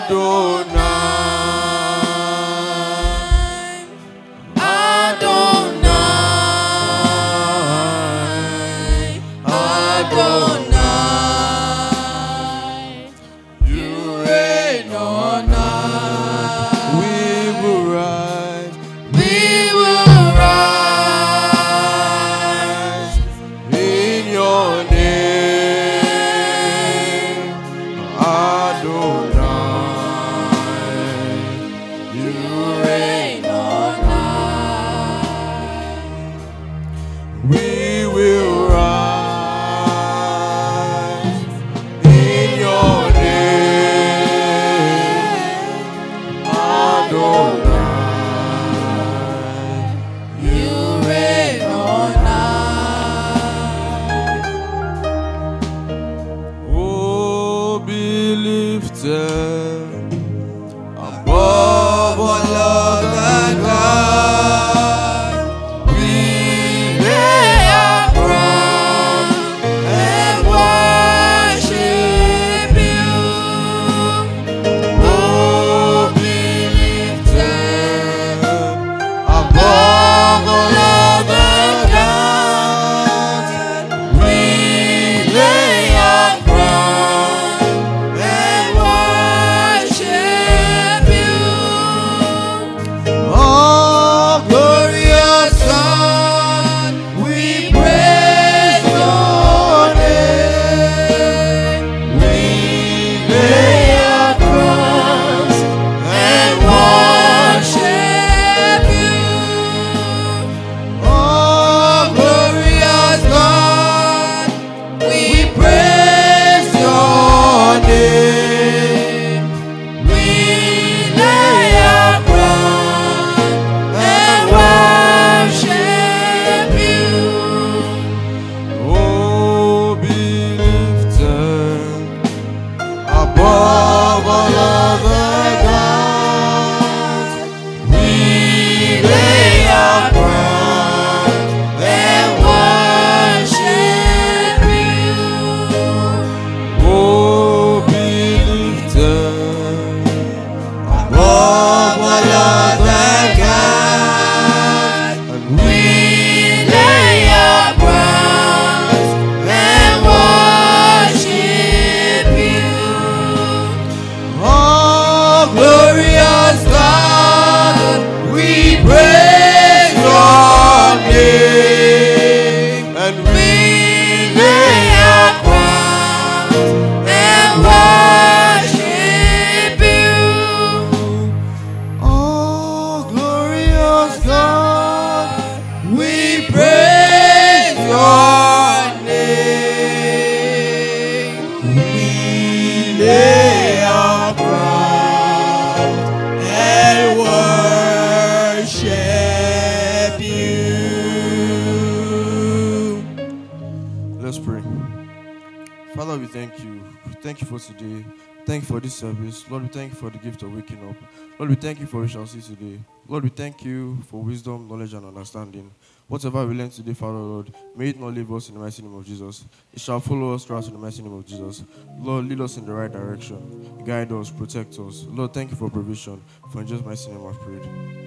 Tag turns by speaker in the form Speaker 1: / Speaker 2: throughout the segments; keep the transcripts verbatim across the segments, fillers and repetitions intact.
Speaker 1: Service. Lord, we thank you for the gift of waking up. Lord, we thank you for what we shall see today. Lord, we thank you for wisdom, knowledge, and understanding. Whatever we learn today, Father, Lord, may it not leave us in the mighty name of Jesus. It shall follow us throughout in the mighty name of Jesus. Lord, lead us in the right direction. Guide us, protect us. Lord, thank you for provision. For in Jesus' mighty name I've prayed.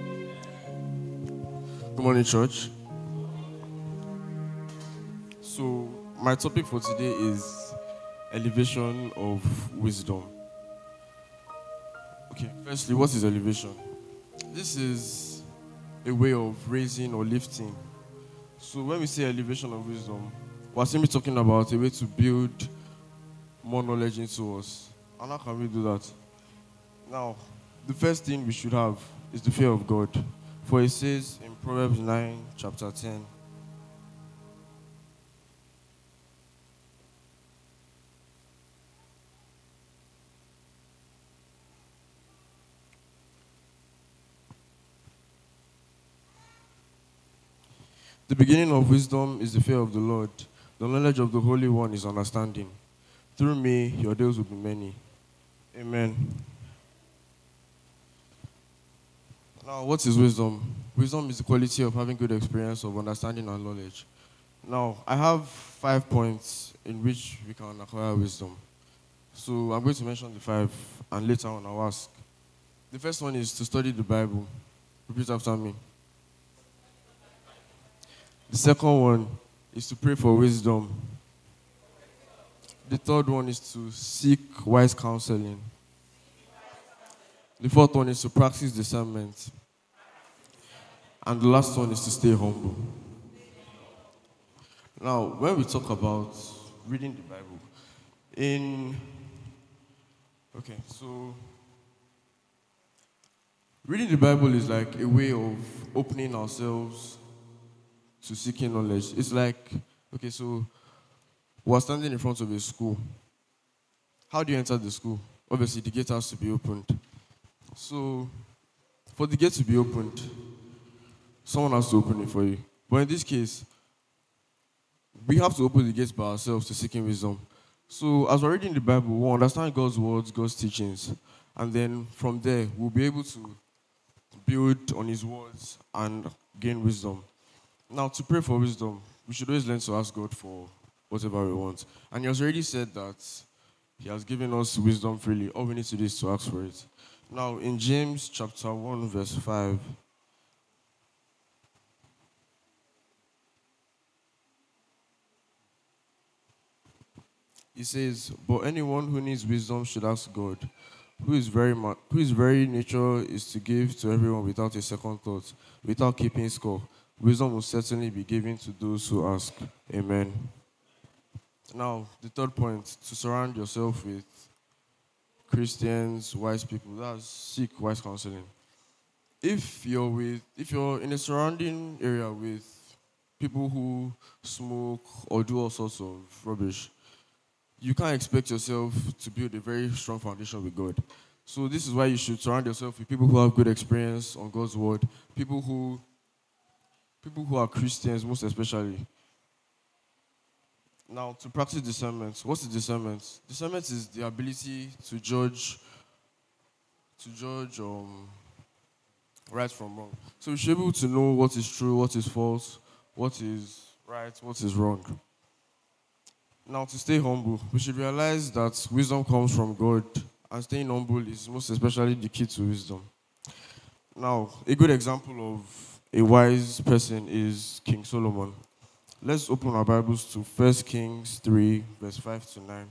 Speaker 1: Good morning, church. So, my topic for today is elevation of wisdom. Okay, firstly, what is elevation? This is a way of raising or lifting. So when we say elevation of wisdom, we're simply talking about a way to build more knowledge into us. And how can we do that? Now, the first thing we should have is the fear of God. For it says in Proverbs nine, chapter ten, the beginning of wisdom is the fear of the Lord. The knowledge of the Holy One is understanding. Through me, your days will be many. Amen. Now, what is wisdom? Wisdom is the quality of having good experience of understanding and knowledge. Now, I have five points in which we can acquire wisdom. So I'm going to mention the five, and later on I'll ask. The first one is to study the Bible. Repeat after me. The second one is to pray for wisdom. The third one is to seek wise counseling. The fourth one is to practice discernment. And the last one is to stay humble. Now, when we talk about reading the Bible, in okay, so reading the Bible is like a way of opening ourselves to seeking knowledge. It's like, okay, so we're standing in front of a school. How do you enter the school? Obviously, the gate has to be opened. So, for the gate to be opened, someone has to open it for you. But in this case, we have to open the gates by ourselves to seeking wisdom. So, as we're reading the Bible, we'll understand God's words, God's teachings. And then from there, we'll be able to build on His words and gain wisdom. Now, to pray for wisdom, we should always learn to ask God for whatever we want. And He has already said that He has given us wisdom freely. All we need to do is to ask for it. Now, in James chapter one, verse five, it says, "But anyone who needs wisdom should ask God, who is very ma- whose very nature is to give to everyone without a second thought, without keeping score. Wisdom will certainly be given to those who ask." Amen. Now, the third point, to surround yourself with Christians, wise people. That's seek wise counseling. If you're with, if you're in a surrounding area with people who smoke or do all sorts of rubbish, you can't expect yourself to build a very strong foundation with God. So this is why you should surround yourself with people who have good experience on God's word, people who, people who are Christians, most especially. Now, to practice discernment, what's the discernment? Discernment is the ability to judge, to judge um, right from wrong. So we should be able to know what is true, what is false, what is right, what is wrong. Now, to stay humble, we should realize that wisdom comes from God, and staying humble is most especially the key to wisdom. Now, a good example of a wise person is King Solomon. Let's open our Bibles to First Kings three, verse five to nine.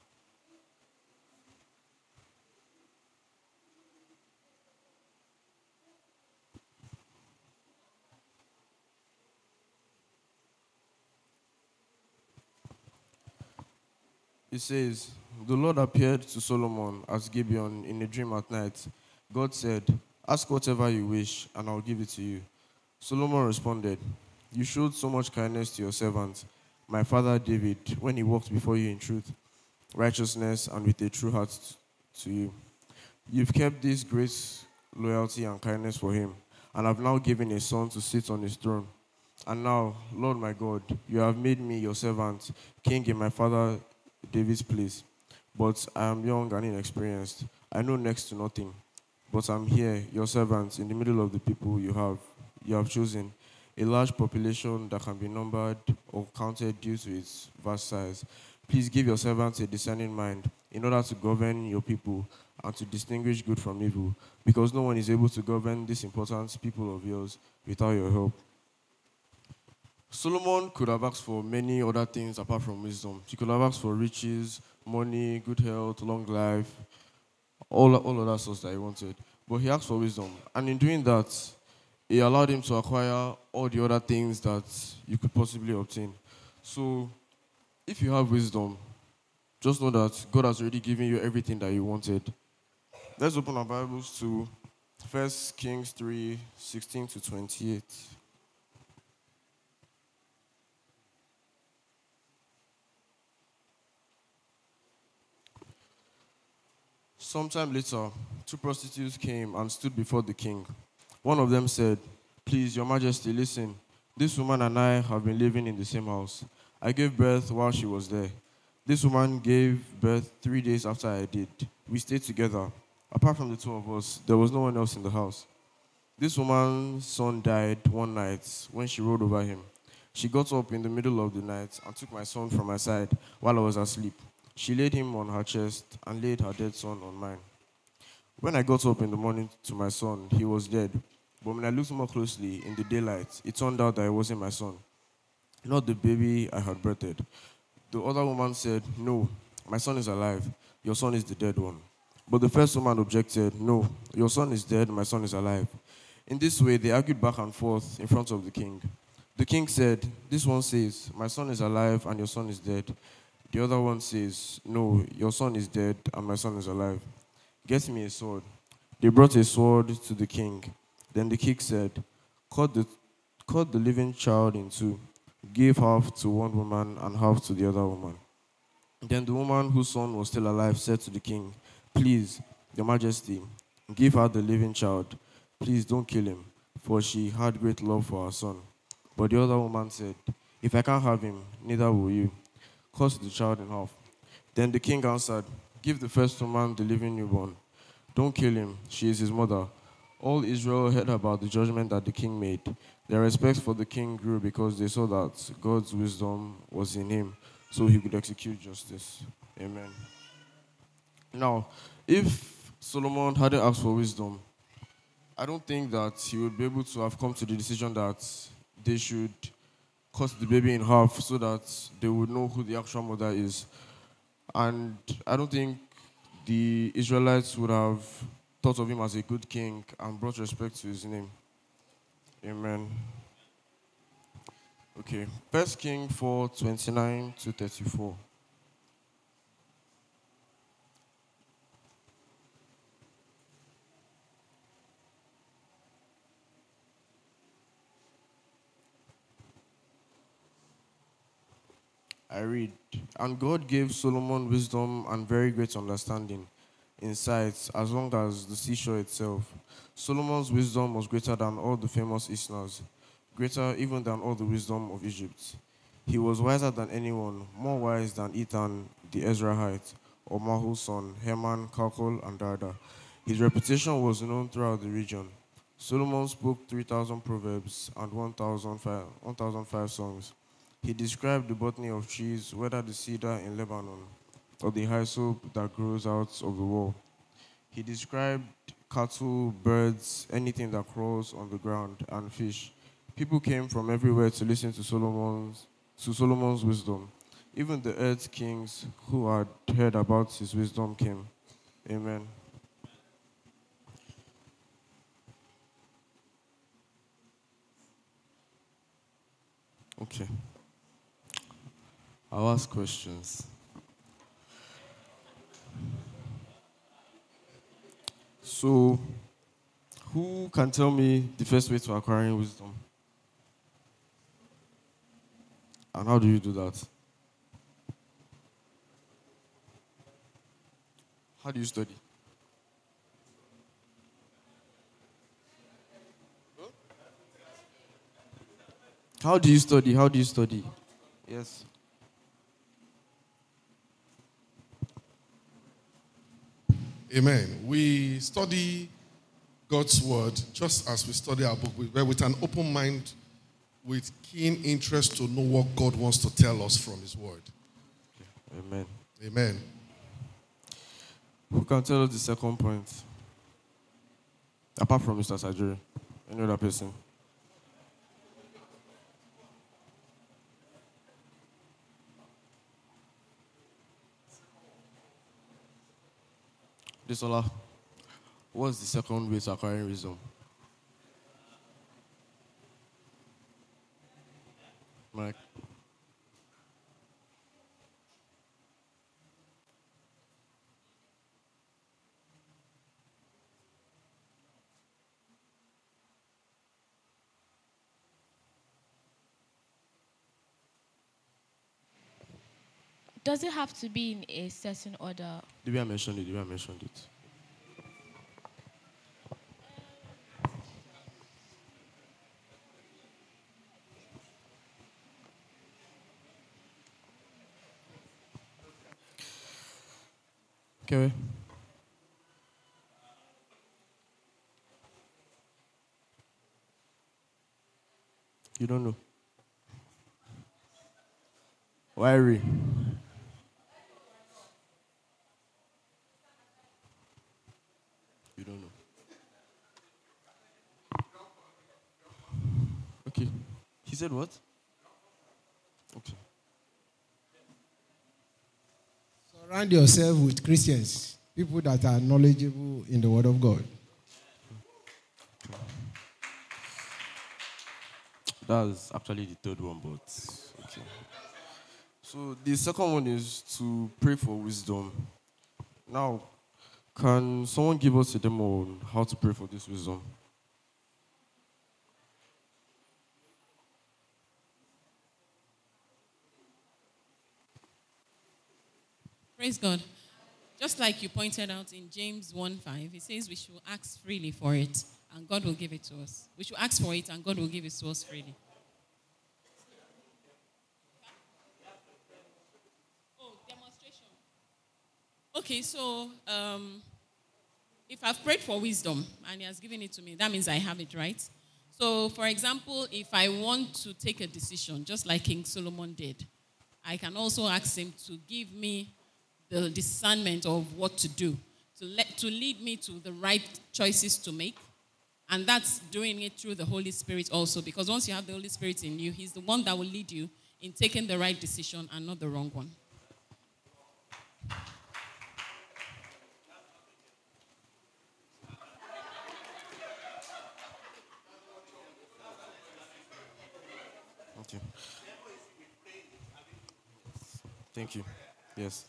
Speaker 1: It says, "The Lord appeared to Solomon at Gibeon in a dream at night. God said, 'Ask whatever you wish, and I'll give it to you.' Solomon responded, 'You showed so much kindness to your servant, my father David, when he walked before you in truth, righteousness, and with a true heart to you. You've kept this great loyalty and kindness for him, and have now given a son to sit on his throne. And now, Lord my God, you have made me your servant, king in my father David's place. But I am young and inexperienced. I know next to nothing. But I'm here, your servant, in the middle of the people you have you have chosen, a large population that can be numbered or counted due to its vast size. Please give your servant a discerning mind in order to govern your people and to distinguish good from evil, because no one is able to govern this important people of yours without your help.'" Solomon could have asked for many other things apart from wisdom. He could have asked for riches, money, good health, long life, all, all of that stuff that he wanted. But he asked for wisdom. And in doing that, it allowed him to acquire all the other things that you could possibly obtain. So, if you have wisdom, just know that God has already given you everything that you wanted. Let's open our Bibles to First Kings three, sixteen to twenty-eight. Sometime later, two prostitutes came and stood before the king. One of them said, "Please, your majesty, listen. This woman and I have been living in the same house. I gave birth while she was there. This woman gave birth three days after I did. We stayed together. Apart from the two of us, there was no one else in the house. This woman's son died one night when she rolled over him. She got up in the middle of the night and took my son from my side while I was asleep. She laid him on her chest and laid her dead son on mine. When I got up in the morning to my son, he was dead. But when I looked more closely in the daylight, it turned out that it wasn't my son, not the baby I had birthed. The other woman said, "No, my son is alive. Your son is the dead one." But the first woman objected, "No, your son is dead, my son is alive." In this way, they argued back and forth in front of the king. The king said, "This one says, 'My son is alive and your son is dead.' The other one says, 'No, your son is dead and my son is alive.' Get me a sword." They brought a sword to the king. Then the king said, cut the, cut the living child in two. Give half to one woman and half to the other woman." Then the woman whose son was still alive said to the king, "Please, your majesty, give her the living child. Please don't kill him, for she had great love for her son." But the other woman said, "If I can't have him, neither will you. Cut the child in half." Then the king answered, "Give the first woman the living newborn. Don't kill him, she is his mother." All Israel heard about the judgment that the king made. Their respect for the king grew because they saw that God's wisdom was in him, so he could execute justice. Amen. Now, if Solomon hadn't asked for wisdom, I don't think that he would be able to have come to the decision that they should cut the baby in half so that they would know who the actual mother is. And I don't think the Israelites would have thought of him as a good king and brought respect to his name. Amen. Okay. First King four twenty-nine to thirty-four. I read, "And God gave Solomon wisdom and very great understanding, insights, as long as the seashore itself. Solomon's wisdom was greater than all the famous Isnas, greater even than all the wisdom of Egypt. He was wiser than anyone, more wise than Ethan the Ezrahite, or Mahu's son, Heman, Kalkol, and Darda. His reputation was known throughout the region. Solomon spoke three thousand proverbs and one thousand five one thousand five songs. He described the botany of trees, whether the cedar in Lebanon or the hyssop that grows out of the wall. He described cattle, birds, anything that crawls on the ground, and fish. People came from everywhere to listen to Solomon's to Solomon's wisdom. Even the earth kings who had heard about his wisdom came. Amen. Okay. I'll ask questions. So, who can tell me the first way to acquiring wisdom? And how do you do that? How do you study? How do you study? How do you study? Yes.
Speaker 2: Amen. We study God's word just as we study our book, but with an open mind, with keen interest to know what God wants to tell us from his word.
Speaker 1: Amen.
Speaker 2: Amen.
Speaker 1: Who can tell us the second point? Apart from Mister Sajuri. Any other person? Desola, what's the second way to acquiring wisdom? Mike.
Speaker 3: Does it have to be in a certain order?
Speaker 1: The way I mentioned it, the way I mentioned it. Okay. You don't know. Wiry. He said what? Okay.
Speaker 4: Surround yourself with Christians, people that are knowledgeable in the Word of God.
Speaker 1: That's actually the third one, but okay. So the second one is to pray for wisdom. Now, can someone give us a demo on how to pray for this wisdom?
Speaker 5: Praise God. Just like you pointed out in James one five, it says we should ask freely for it, and God will give it to us. We should ask for it, and God will give it to us freely. Oh, demonstration. Okay, so um, if I've prayed for wisdom, and He has given it to me, that means I have it, right? So, for example, if I want to take a decision, just like King Solomon did, I can also ask Him to give me the discernment of what to do, to let to lead me to the right choices to make. And that's doing it through the Holy Spirit also, because once you have the Holy Spirit in you, He's the one that will lead you in taking the right decision and not the wrong one.
Speaker 1: Okay. Thank you. Yes.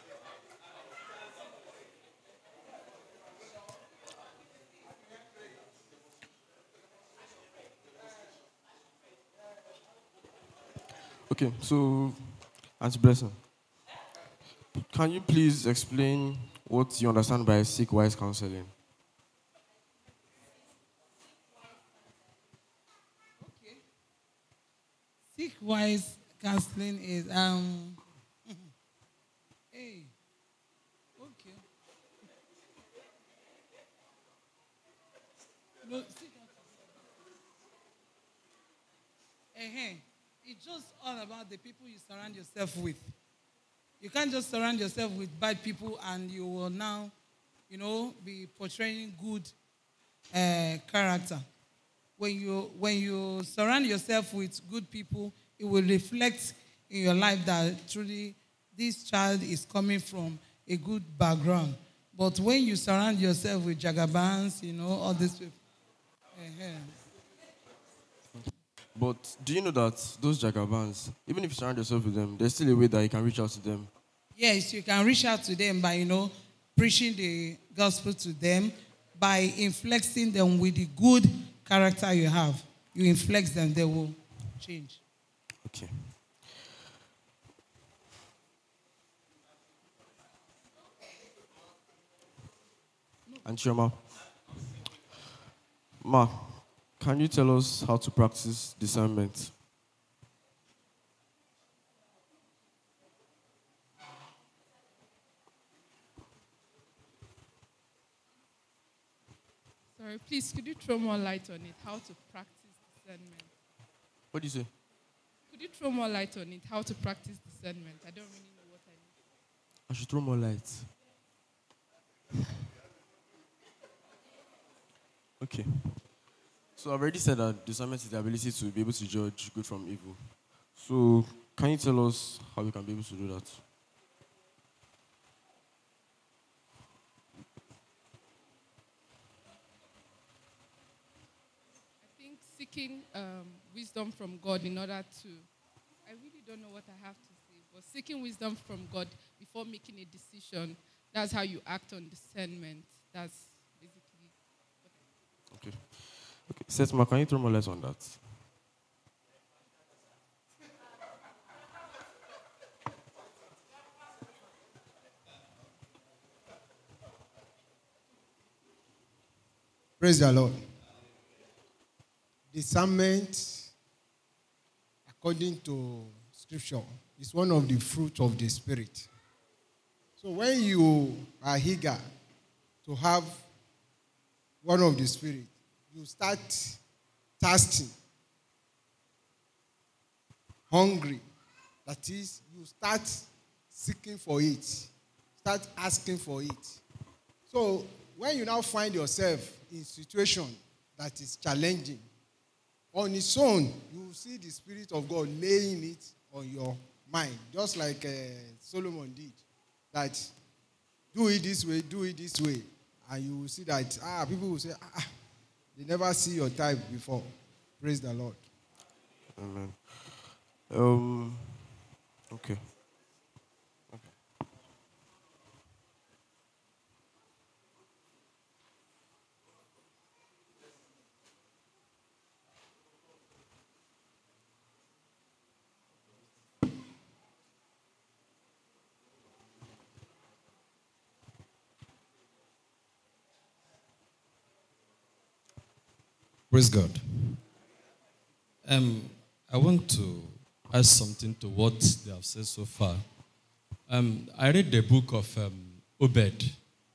Speaker 1: Okay, so, Auntie Blessing, can you please explain what you understand by seek wise counseling?
Speaker 6: Seek wise counseling is um. Hey, okay. No, seek uh It's just all about the people you surround yourself with. You can't just surround yourself with bad people and you will now, you know, be portraying good uh, character. When you when you surround yourself with good people, it will reflect in your life that truly this child is coming from a good background. But when you surround yourself with jagabans, you know, all these people. Uh-huh.
Speaker 1: But do you know that those jagabans, even if you surround yourself with them, there's still a way that you can reach out to them?
Speaker 6: Yes, you can reach out to them by, you know, preaching the gospel to them, by influencing them with the good character you have. You influence them, they will change.
Speaker 1: Okay. And Chioma, Ma, can you tell us how to practice discernment?
Speaker 7: Sorry, please, could you throw more light on it? How to practice discernment?
Speaker 1: What do you say?
Speaker 7: Could you throw more light on it? How to practice discernment? I don't really know what I mean.
Speaker 1: I should throw more light. Okay. So I've already said that discernment is the ability to be able to judge good from evil. So can you tell us how we can be able to do that?
Speaker 7: I think seeking um, wisdom from God in order to, I really don't know what I have to say, but seeking wisdom from God before making a decision, that's how you act on discernment. That's basically what I
Speaker 1: Okay. Okay. Setma, can you throw more light on that?
Speaker 4: Praise the Lord. Discernment, according to Scripture, is one of the fruits of the Spirit. So when you are eager to have one of the Spirit, you start thirsting, hungry. That is, you start seeking for it, start asking for it. So when you now find yourself in a situation that is challenging, on its own, you will see the Spirit of God laying it on your mind, just like uh, Solomon did. That do it this way, do it this way. And you will see that, ah, people will say, ah, they never see your type before. Praise the Lord.
Speaker 1: Amen. Um, okay.
Speaker 8: Praise God. Um, I want to add something to what they have said so far. Um, I read the book of um, Obed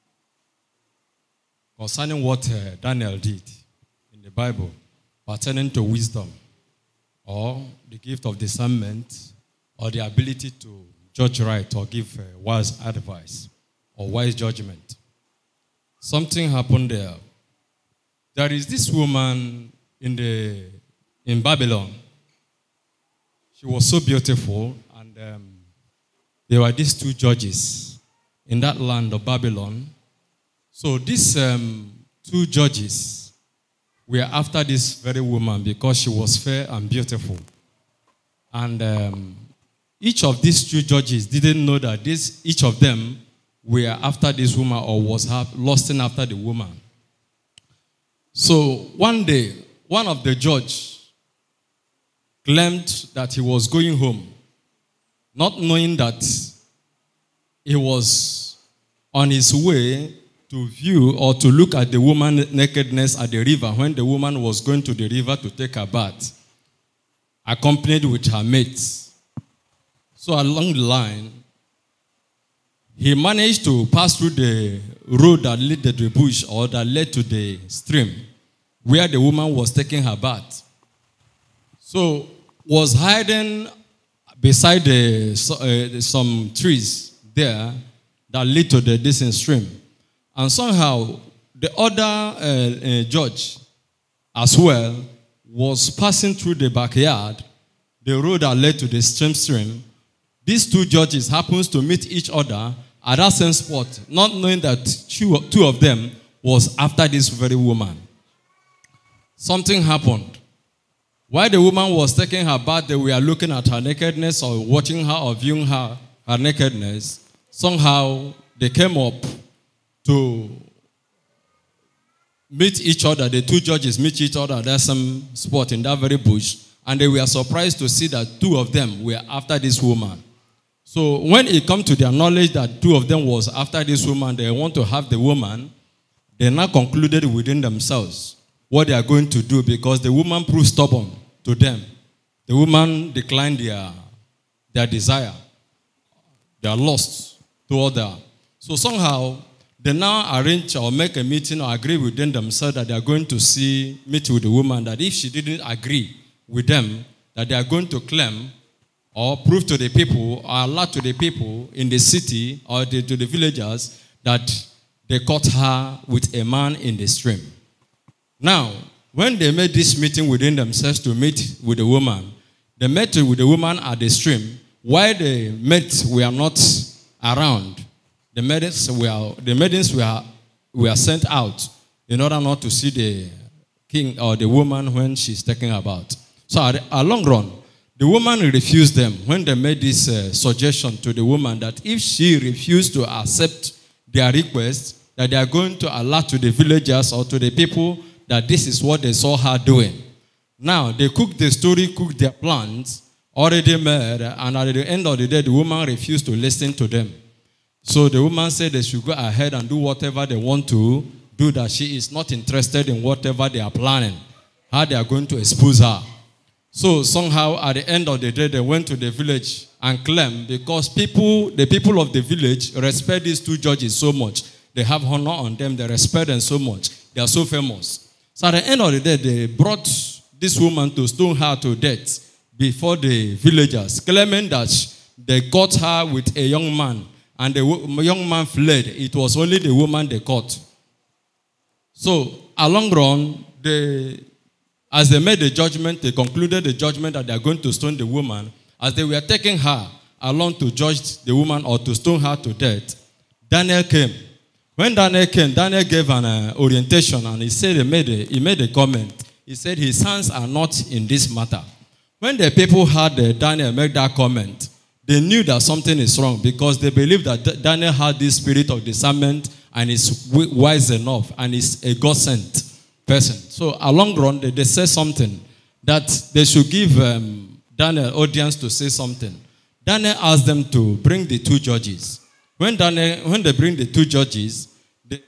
Speaker 8: concerning what uh, Daniel did in the Bible pertaining to wisdom or the gift of discernment or the ability to judge right or give uh, wise advice or wise judgment. Something happened there. There is this woman in the in Babylon. She was so beautiful, and um, there were these two judges in that land of Babylon. So these um, two judges were after this very woman because she was fair and beautiful. And um, each of these two judges didn't know that this each of them were after this woman or was have, lusting after the woman. So one day, one of the judges claimed that he was going home, not knowing that he was on his way to view or to look at the woman's nakedness at the river when the woman was going to the river to take a bath, accompanied with her mates. So along the line, he managed to pass through the road that led to the bush or that led to the stream where the woman was taking her bath. So was hiding beside the, uh, some trees there that led to the distant stream. And somehow the other uh, uh, judge as well was passing through the backyard, the road that led to the stream stream. These two judges happens to meet each other at that same spot, not knowing that two, two of them was after this very woman. Something happened. While the woman was taking her bath, they were looking at her nakedness or watching her or viewing her, her nakedness. Somehow they came up to meet each other. The two judges meet each other at that same spot in that very bush. And they were surprised to see that two of them were after this woman. So when it comes to their knowledge that two of them was after this woman, they want to have the woman, they now concluded within themselves what they are going to do because the woman proved stubborn to them. The woman declined their, their desire. They are lost toward her. So somehow, they now arrange or make a meeting or agree within themselves that they are going to see, meet with the woman, that if she didn't agree with them, that they are going to claim or prove to the people or allow to the people in the city or the, to the villagers that they caught her with a man in the stream. Now, when they made this meeting within themselves to meet with the woman, they met with the woman at the stream. While the mates were not around, the maidens were, the maidens were, were sent out in order not to see the king or the woman when she's taking a bath. So at a long run, the woman refused them when they made this uh, suggestion to the woman that if she refused to accept their request, that they are going to allow to the villagers or to the people that this is what they saw her doing. Now, they cooked the story, cooked their plans, already made, and at the end of the day, the woman refused to listen to them. So the woman said they should go ahead and do whatever they want to do, that she is not interested in whatever they are planning, how they are going to expose her. So somehow, at the end of the day, they went to the village and claimed, because people, the people of the village respect these two judges so much. They have honor on them. They respect them so much. They are so famous. So at the end of the day, they brought this woman to stone her to death before the villagers, claiming that they caught her with a young man, and the young man fled. It was only the woman they caught. So, along run, the As they made the judgment, they concluded the judgment that they are going to stone the woman. As they were taking her along to judge the woman or to stone her to death, Daniel came. When Daniel came, Daniel gave an uh, orientation, and he said he made, a, he made a comment. He said his hands are not in this matter. When the people heard uh, Daniel make that comment, they knew that something is wrong because they believed that D- Daniel had this spirit of discernment and is w- wise enough and is a God-sent person. So along run, they, they said something that they should give um, Daniel audience to say something. Daniel asked them to bring the two judges. When Daniel, when they bring the two judges, they,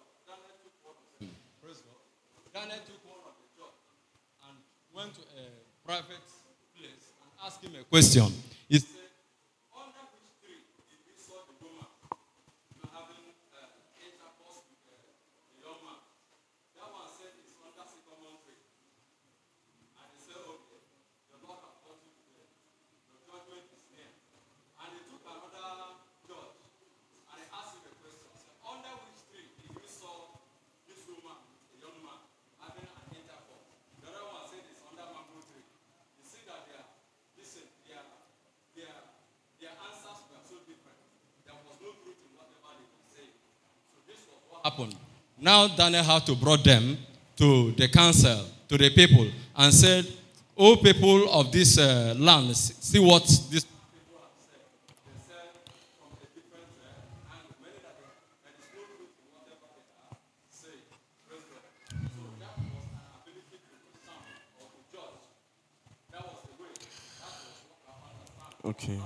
Speaker 8: Daniel took one of the judges and went to a private place and asked him a question. He said, under which tree did we saw the woman having uh, intercourse with uh, the young man? That one said it's under sycamore tree. And he said, okay, the Lord has brought you to the, the judgment is near. And he took another judge and he asked him a question. He said, under which tree did you saw this woman, a young man, having an intercourse? The other one said it's under mango tree. You see that they are, listen, their, their, their answers were so different. There was no truth in whatever they were saying. So this was what happened. Now Daniel had to brought them to the council, to the people, and said, "O people of this uh, land, see what this people have said. They said from a different uh, angle, many that there is no truth in whatever they are saying." Praise God. So that was an ability to discern or to judge. That was the way. That was what I understand.
Speaker 1: Okay.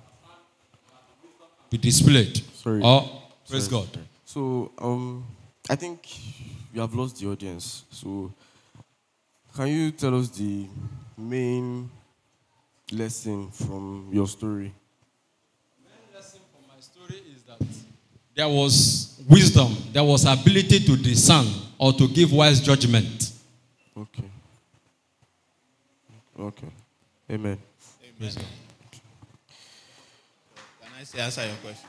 Speaker 8: Be displayed.
Speaker 1: Sorry.
Speaker 8: Oh, praise
Speaker 1: Sorry.
Speaker 8: God.
Speaker 1: So, um, I think you have lost the audience. So, can you tell us the main lesson from your story?
Speaker 8: The main lesson from my story is that there was wisdom, there was ability to discern or to give wise judgment.
Speaker 1: Okay. Okay. Amen.
Speaker 9: Amen. Can I say answer your question?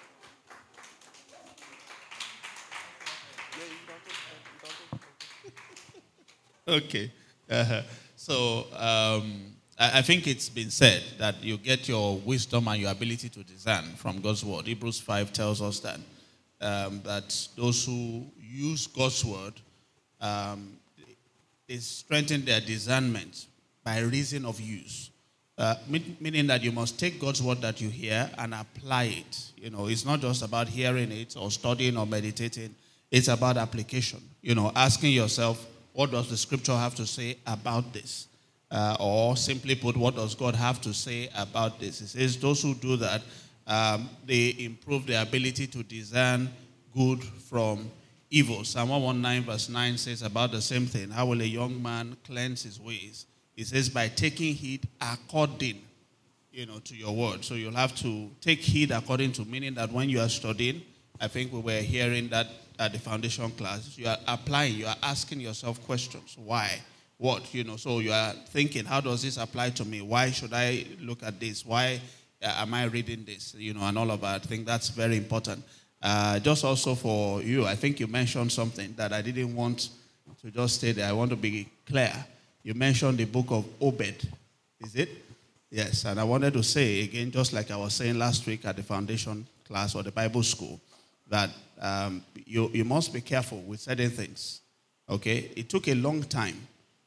Speaker 9: Okay. Uh, so um, I, I think it's been said that you get your wisdom and your ability to discern from God's word. Hebrews five tells us that um, that those who use God's word, um, they strengthen their discernment by reason of use. Uh, mean- meaning that you must take God's word that you hear and apply it. You know, it's not just about hearing it or studying or meditating. It's about application. You know, asking yourself, what does the scripture have to say about this? Uh, or simply put, what does God have to say about this? It says those who do that, um, they improve their ability to discern good from evil. Psalm one nineteen verse nine says about the same thing. How will a young man cleanse his ways? It says by taking heed according, you know, to your word. So you'll have to take heed according to, meaning that when you are studying, I think we were hearing that at the foundation class, you are applying, you are asking yourself questions. Why? What? You know, so you are thinking, how does this apply to me? Why should I look at this? Why uh, am I reading this? You know, and all of that. I think that's very important. Uh, just also for you, I think you mentioned something that I didn't want to just stay there. I want to be clear. You mentioned the book of Obed. Is it? Yes. And I wanted to say again, just like I was saying last week at the foundation class or the Bible school, that um, you, you must be careful with certain things. Okay? It took a long time.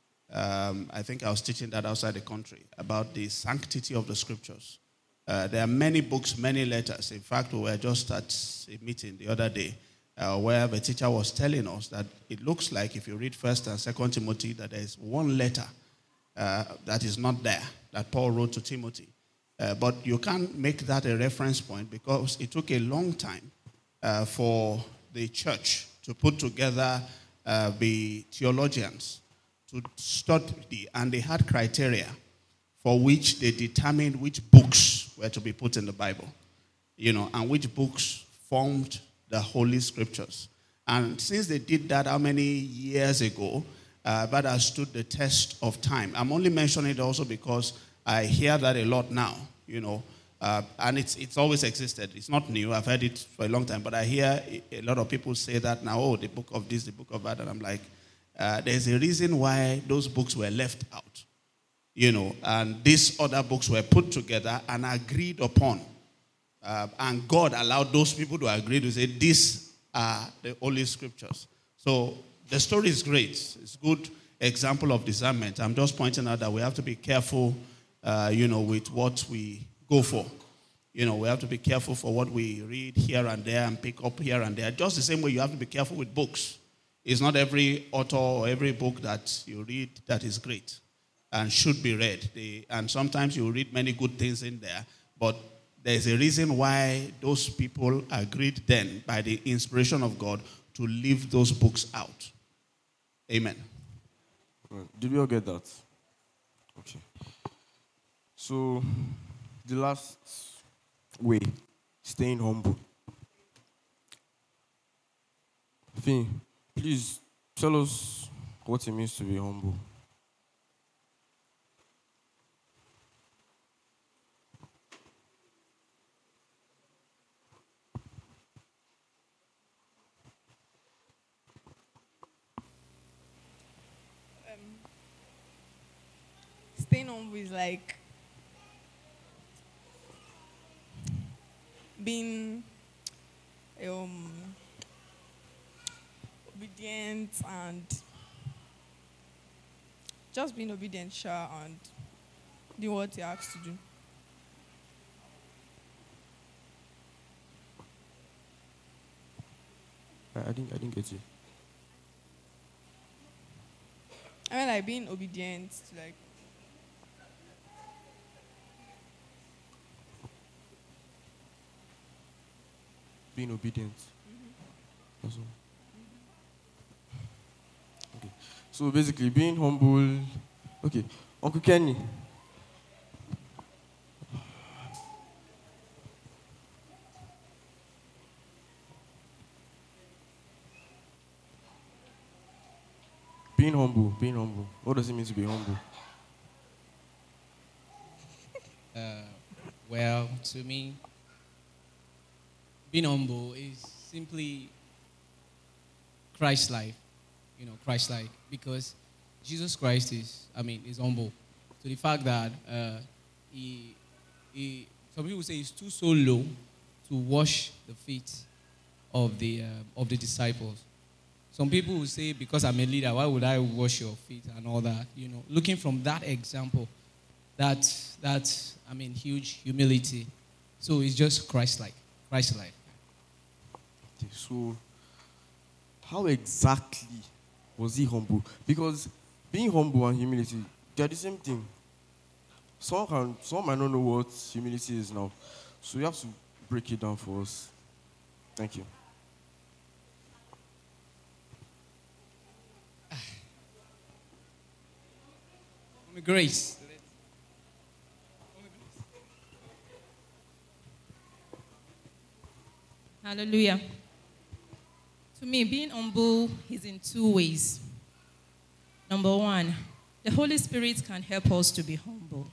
Speaker 9: Um, I think I was teaching that outside the country about the sanctity of the scriptures. Uh, there are many books, many letters. In fact, we were just at a meeting the other day uh, where the teacher was telling us that it looks like if you read First and Second Timothy, that there is one letter uh, that is not there that Paul wrote to Timothy. Uh, but you can't make that a reference point because it took a long time uh, for the church to put together uh, the theologians to study, and they had criteria for which they determined which books were to be put in the Bible, you know, and which books formed the Holy Scriptures. And since they did that how many years ago, uh, that has stood the test of time. I'm only mentioning it also because I hear that a lot now, you know, uh, and it's it's always existed. It's not new. I've heard it for a long time, but I hear a lot of people say that now, oh, the book of this, the book of that, and I'm like, uh, there's a reason why those books were left out, you know, and these other books were put together and agreed upon. Uh, and God allowed those people to agree to say, these are the Holy Scriptures. So the story is great. It's a good example of discernment. I'm just pointing out that we have to be careful, uh, you know, with what we go for. You know, we have to be careful for what we read here and there and pick up here and there. Just the same way you have to be careful with books. It's not every author or every book that you read that is great and should be read. They, and sometimes you read many good things in there, but there's a reason why those people agreed then, by the inspiration of God, to leave those books out. Amen.
Speaker 1: Did we all get that? Okay. So, the last way, staying humble. Finn, please tell us what it means to be humble.
Speaker 10: Staying humble is like being um, obedient and just being obedient, sure, and doing what you're asked to do.
Speaker 1: I, I didn't. I didn't get you.
Speaker 10: I mean, like being obedient to like.
Speaker 1: Being obedient. That's all. Okay. So basically, being humble. Okay, Uncle Kenny. Being humble, being humble. What does it mean to be humble?
Speaker 11: Uh, well, to me, being humble is simply Christ-like, you know, Christ-like, because Jesus Christ is, I mean, is humble. So the fact that uh, he, he, some people say he's too so low to wash the feet of the uh, of the disciples. Some people will say, because I'm a leader, why would I wash your feet and all that? You know, looking from that example, that that's I mean, huge humility. So it's just Christ-like, Christ-like.
Speaker 1: Okay, so how exactly was he humble? Because being humble and humility, they're the same thing. Some can, some might not know what humility is now, so you have to break it down for us. Thank you.
Speaker 11: Grace.
Speaker 5: Hallelujah. To me, being humble is in two ways. Number one, the Holy Spirit can help us to be humble.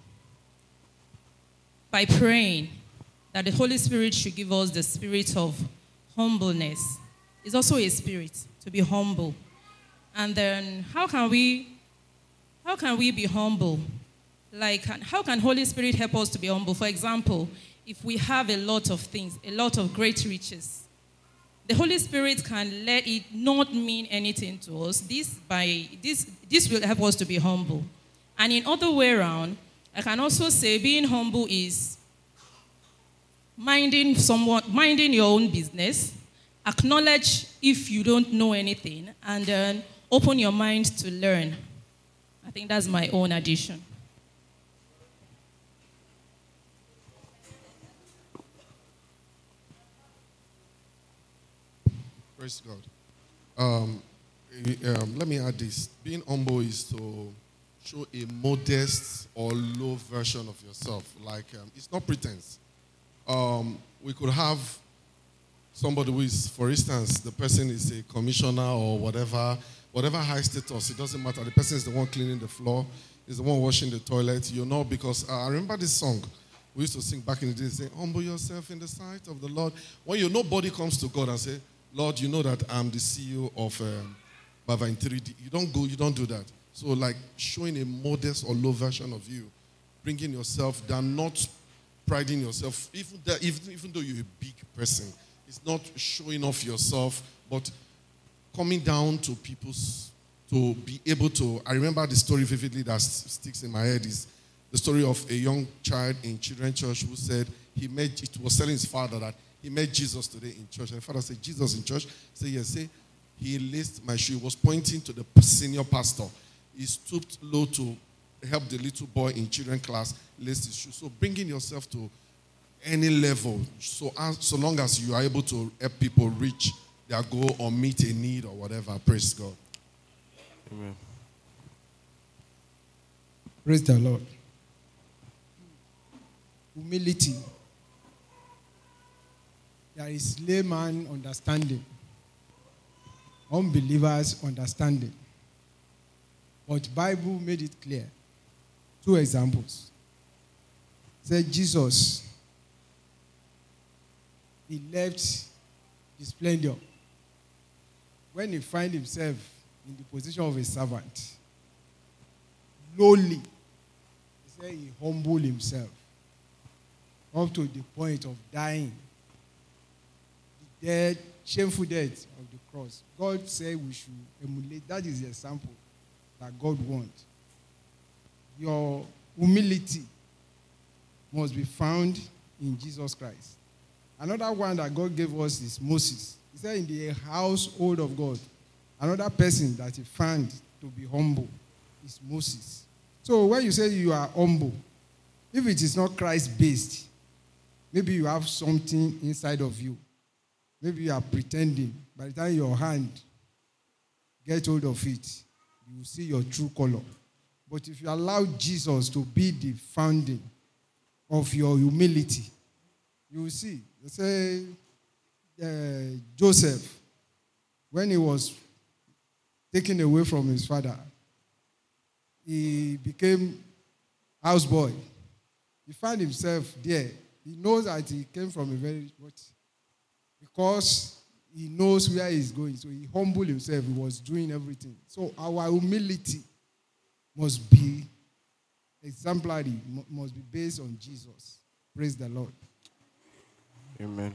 Speaker 5: By praying that the Holy Spirit should give us the spirit of humbleness. It's also a spirit to be humble. And then how can we How can we be humble? Like, how can Holy Spirit help us to be humble? For example, if we have a lot of things, a lot of great riches, the Holy Spirit can let it not mean anything to us. This, by, this, this will help us to be humble. And in other way around, I can also say being humble is minding someone, minding your own business, acknowledge if you don't know anything, and then open your mind to learn. I think that's my own addition.
Speaker 2: Praise God. Um, um, let me add this. Being humble is to show a modest or low version of yourself. Like, um, it's not pretense. Um, we could have somebody who is, for instance, the person is a commissioner or whatever, whatever high status, it doesn't matter. The person is the one cleaning the floor, is the one washing the toilet, you know, because uh, I remember this song we used to sing back in the day, saying, humble yourself in the sight of the Lord. When you nobody comes to God and say, Lord, you know that I'm the C E O of um, but in three D. You don't go, you don't do that. So like showing a modest or low version of you, bringing yourself down, not priding yourself, even, that, even, even though you're a big person. It's not showing off yourself, but coming down to people's, to be able to, I remember the story vividly that sticks in my head is the story of a young child in children's church who said he met, it was telling his father that he met Jesus today in church. And the father said, Jesus in church? He said, yes. Say, he laced my shoe. He was pointing to the senior pastor. He stooped low to help the little boy in children's class lace his shoe. So bringing yourself to any level, so as, so long as you are able to help people reach their goal or meet a need or whatever. Praise God.
Speaker 1: Amen.
Speaker 4: Praise the Lord. Humility. There is layman understanding, unbelievers understanding. But Bible made it clear. Two examples. Said Jesus, he left the splendor. When he find himself in the position of a servant, lowly, he said he humbled himself up to the point of dying. The death, shameful death of the cross. God said we should emulate. That is the example that God wants. Your humility must be found in Jesus Christ. Another one that God gave us is Moses. He said in the household of God, another person that he found to be humble is Moses. So when you say you are humble, if it is not Christ-based, maybe you have something inside of you. Maybe you are pretending. By the time your hand get hold of it, you will see your true color. But if you allow Jesus to be the founding of your humility, you will see. They say uh, Joseph, when he was taken away from his father, he became houseboy. He found himself there. He knows that he came from a very, but because he knows where he's going, so he humbled himself. He was doing everything. So our humility must be exemplary, must be based on Jesus. Praise the Lord.
Speaker 1: Amen.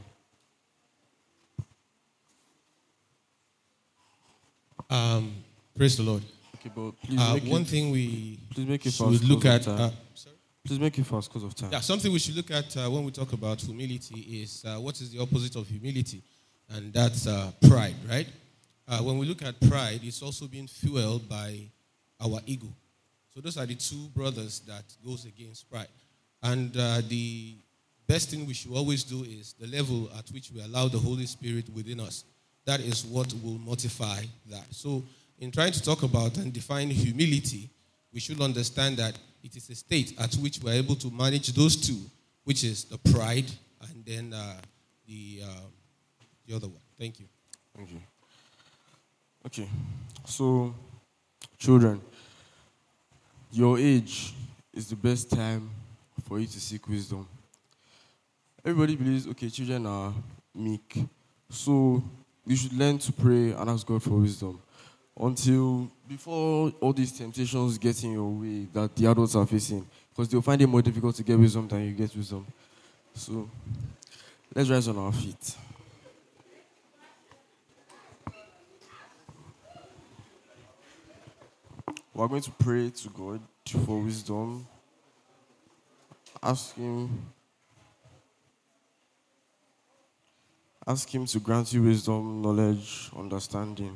Speaker 12: Um, praise the Lord.
Speaker 1: Okay, but please
Speaker 12: uh,
Speaker 1: make
Speaker 12: one
Speaker 1: it,
Speaker 12: thing we
Speaker 1: please make it
Speaker 12: should
Speaker 1: fast
Speaker 12: look
Speaker 1: 'cause
Speaker 12: at.
Speaker 1: of time.
Speaker 12: Uh,
Speaker 1: Please make it fast because of time.
Speaker 12: Yeah, something we should look at uh, when we talk about humility is uh, what is the opposite of humility, and that's uh, pride, right? Uh, when we look at pride, it's also being fueled by our ego. So those are the two brothers that goes against pride. And uh, the best thing we should always do is the level at which we allow the Holy Spirit within us. That is what will mortify that. So in trying to talk about and define humility, we should understand that it is a state at which we're able to manage those two, which is the pride and then uh, the, uh, the other one. Thank you.
Speaker 1: Thank you. Okay. So, children, your age is the best time for you to seek wisdom. Everybody believes, okay, children are meek. So, you should learn to pray and ask God for wisdom. Until, before all these temptations get in your way that the adults are facing, because they'll find it more difficult to get wisdom than you get wisdom. So, let's rise on our feet. We're going to pray to God for wisdom. Ask Him, ask Him to grant you wisdom, knowledge, understanding.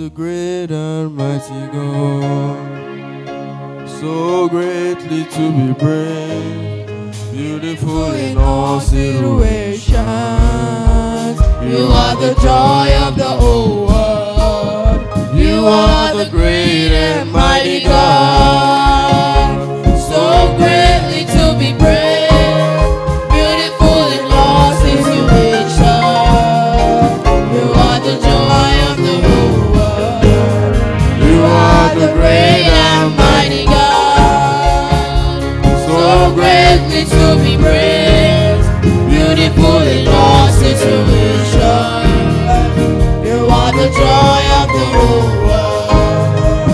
Speaker 1: great and mighty God, so greatly to be praised, beautiful in all situations.
Speaker 13: You are the joy of the whole world. You are the great and mighty God, so greatly to be praised, beautiful in all situations. You are the joy of the whole world. You are the great and mighty God, so greatly to be praised, beautiful in all situations. You are the joy of the whole world.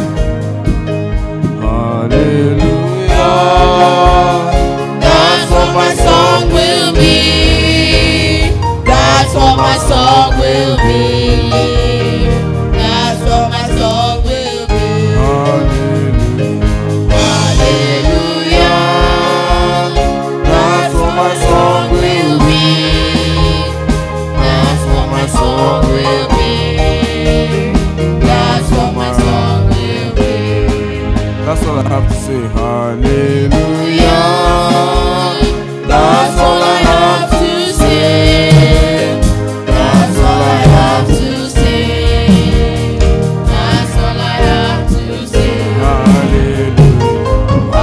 Speaker 1: Hallelujah.
Speaker 13: That's what my song will be. That's what my song will be. That's what my song will be. Hallelujah. That's what my song will be. That's what my song will be. That's what my song will be.
Speaker 1: That's all I have to say. Hallelujah.
Speaker 13: That's all I have to say. That's all I have to say. That's all I have to say.
Speaker 1: Hallelujah.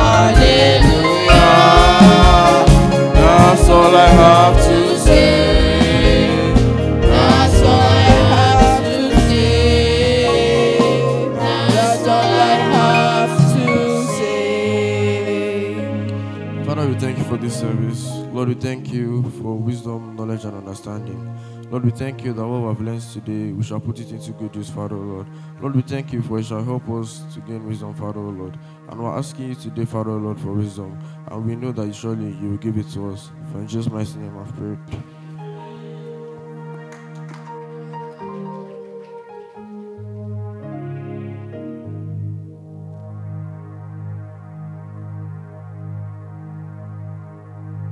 Speaker 13: Hallelujah.
Speaker 1: That's all I have to
Speaker 13: To say. That's all I have to say. That's all I have to say.
Speaker 1: Father, we thank you for this service. Lord, we thank you for wisdom, knowledge, and understanding. Lord, we thank you that what we have learned today, we shall put it into good use, Father, Lord. Lord, we thank you for it shall help us to gain wisdom, Father, Lord. And we're asking you today, Father, Lord, for wisdom. And we know that surely you will give it to us. For in Jesus' mighty name I've prayed.